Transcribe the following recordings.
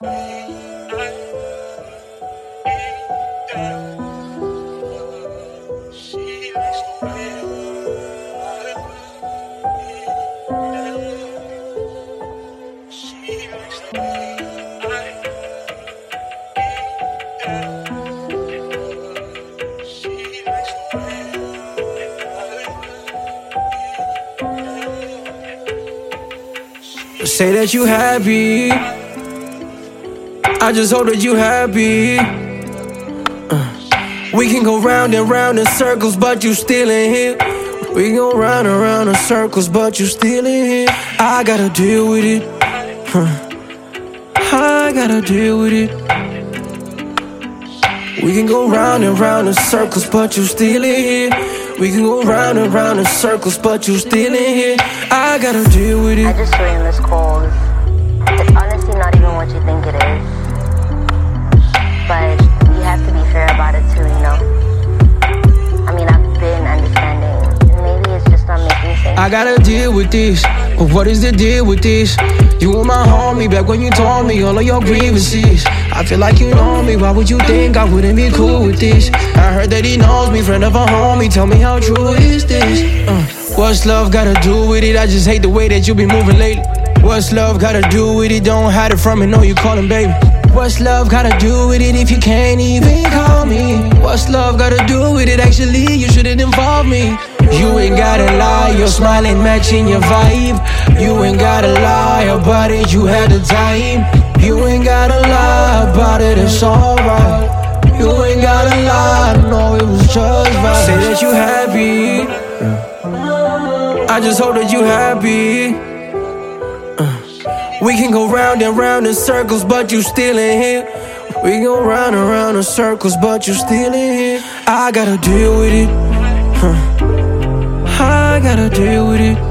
Say that you happy. I just hope that you happy. We can go round and round in circles, but you still in here. We can go round and round in circles, but you still in here. I gotta deal with it. I gotta deal with it. We can go round and round in circles, but you still in here. We can go round and round in circles, but you still in here. I gotta deal with it. I just saw you miss calls. It's honestly not even what you think it is. But you have to be fair about it too, you know? I mean, I've been understanding. Maybe it's just not making sense. I gotta deal with this, but what is the deal with this? You were my homie back when you told me all of your grievances. I feel like you know me, why would you think I wouldn't be cool with this? I heard that he knows me, friend of a homie, tell me how true is this? What's love gotta do with it? I just hate the way that you be moving lately. What's love gotta do with it? Don't hide it from me, know you callin' baby. What's love gotta do with it if you can't even call me? What's love gotta do with it? Actually, you shouldn't involve me. You ain't gotta lie, your smile ain't matching your vibe. You ain't gotta lie about it, you had the time. You ain't gotta lie about it, it's alright. You ain't gotta lie, no, it was just right. Say that you happy. I just hope that you happy. We can go round and round in circles, but you still in here. We can go round and round in circles, but you still in here. I gotta deal with it. I gotta deal with it.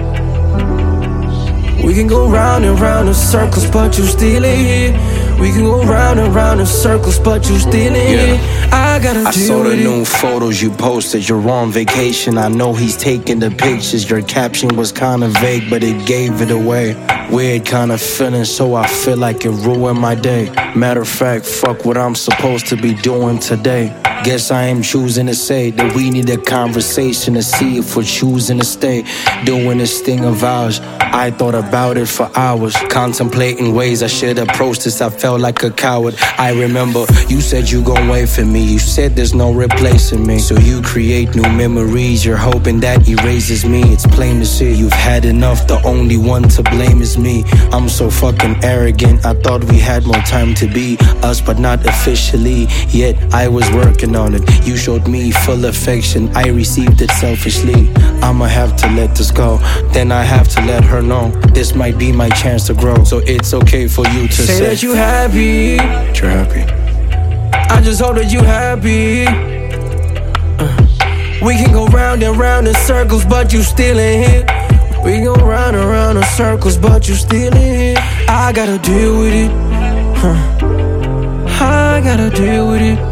We can go round and round in circles, but you still in here. We can go round and round in circles, but you still in here. I gotta deal with it. I saw the new photos you posted. You're on vacation. I know he's taking the pictures. Your caption was kinda vague, but it gave it away. Weird kind of feeling, so I feel like it ruined my day. Matter of fact, fuck what I'm supposed to be doing today. Guess I am choosing to say that we need a conversation to see if we're choosing to stay. Doing this thing of ours, I thought about it for hours. Contemplating ways I should approach this, I felt like a coward. I remember you said you gon' wait for me. You said there's no replacing me. So you create new memories, you're hoping that erases me. It's plain to see you've had enough, the only one to blame is me. I'm so fucking arrogant, I thought we had more time to be us, but not officially. Yet I was working on it. You showed me full affection, I received it selfishly. I'ma have to let this go, then I have to let her know this might be my chance to grow. So it's okay for you to say that you happy. That you're happy. I just hope that you happy. We can go round and round in circles, but you still in here. We can go round and round in circles, but you still in here. I gotta deal with it. I gotta deal with it.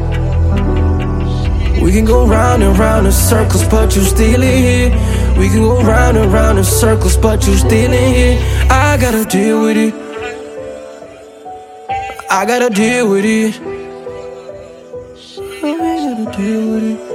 We can go round and round in circles, but you still in here. We can go round and round in circles, but you still in here. I gotta deal with it. I gotta deal with it. I gotta deal with it.